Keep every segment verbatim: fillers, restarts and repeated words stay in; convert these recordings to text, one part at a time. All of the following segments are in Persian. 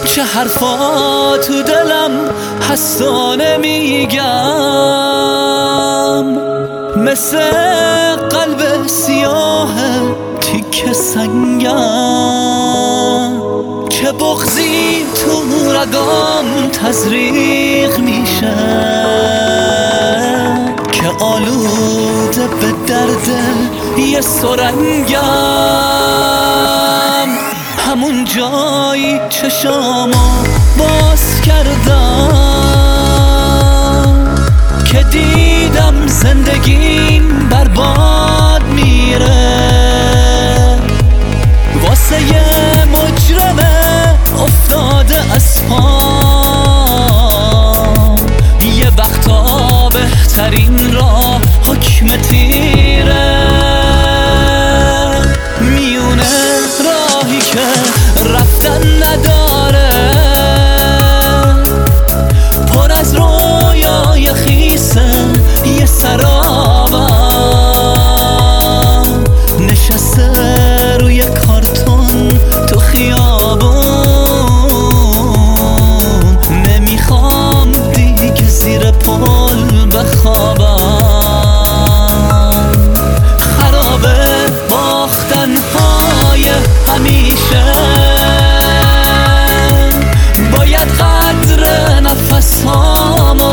چه حرفا تو دلم هست و نمیگم، مثل قلب سیاه تیک سنگم. چه بغضی تو رگام تزریق میشه که آلوده به درد یه سرنگم. همون جایی چشامو باز کردم که دیدم زندگیم برباد میره. واسه یه مجرمه افتاده از پام، یه وقتا بهترین راه حکم تیره. میونه راهی که رفتن نداره، پر از رویای خیسه یه سرابم، نشسته روی کارتون تو خیابون. نمیخوام دیگه زیر پل بخوابم، خرابه باختن های همیشه. باید قدر نفسامو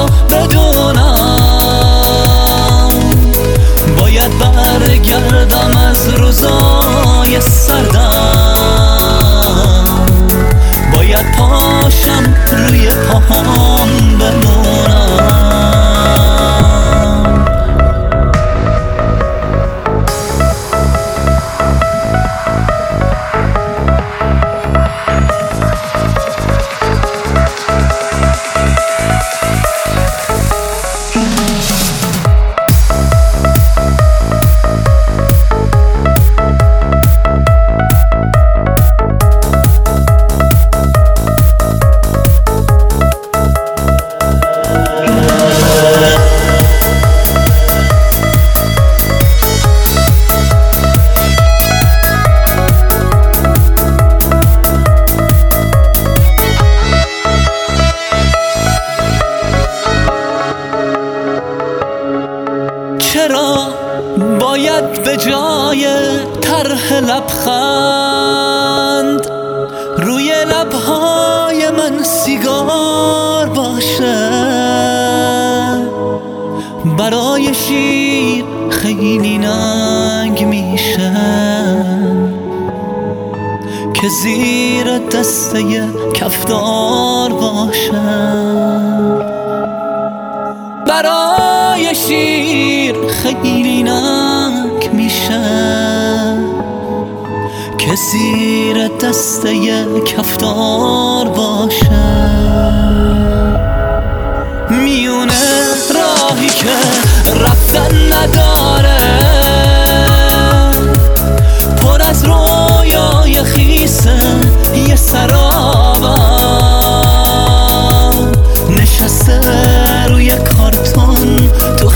بدونم، باید برگردم از روزای سردم، باید پاشم روی پاهام بمونم. چرا باید به جای طرح لبخند روی لبهای من سیگار باشه؟ برای شیر خیلی ننگ میشه که زیر دسته کفدار باشه. برای شیر خیلی ننگ میشه که زیر دسته کفتار باشه. میونه راهی که رفتن نداره، پر از رویای خیسه یه سرابم، نشسته روی کارتون تو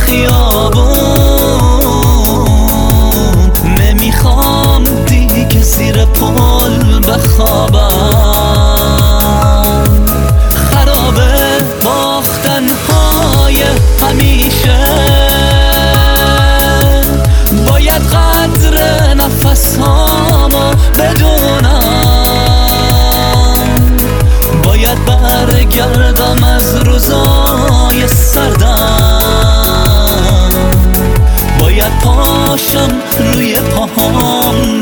خیابون. نمیخوام دیگه زیر پل بخوابم، خرابه باختن های همیشه. باید قدر نفسامو بدونم، باید برگردم از روزای سردم، باید پاشم روی پاهام